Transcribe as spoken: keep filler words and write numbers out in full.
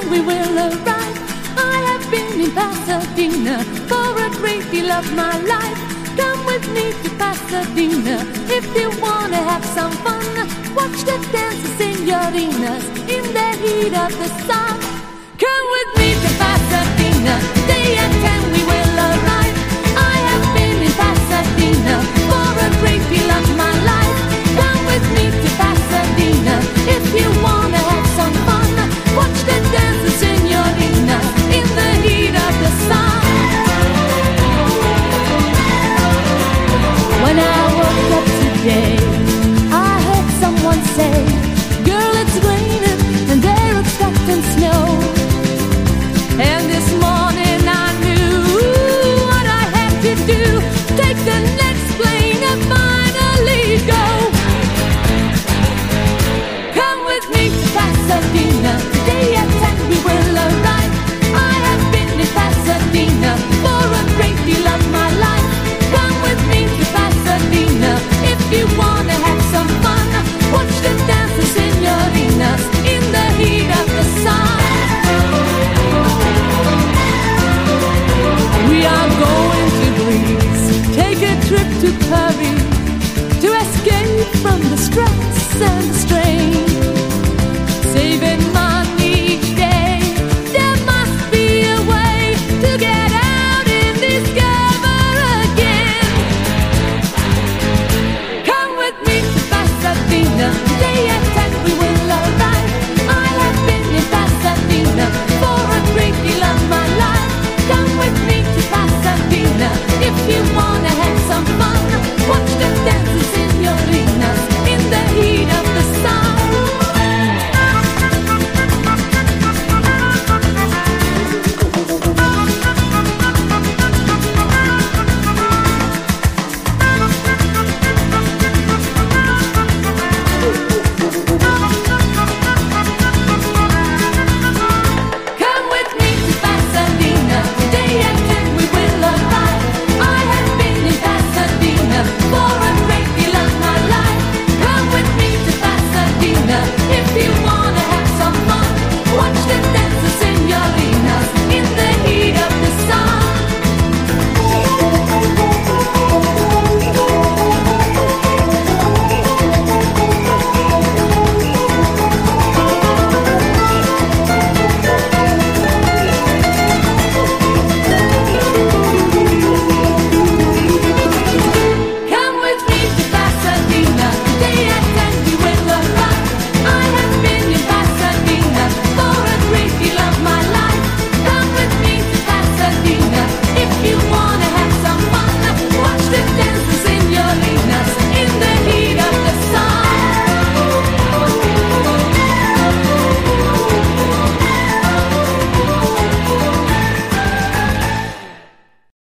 we will arrive. I have been in Pasadena for a great deal of my life. Come with me to Pasadena if you wanna have some fun. Watch the dancing senoritas in the heat of the sun. Come with me to Pasadena.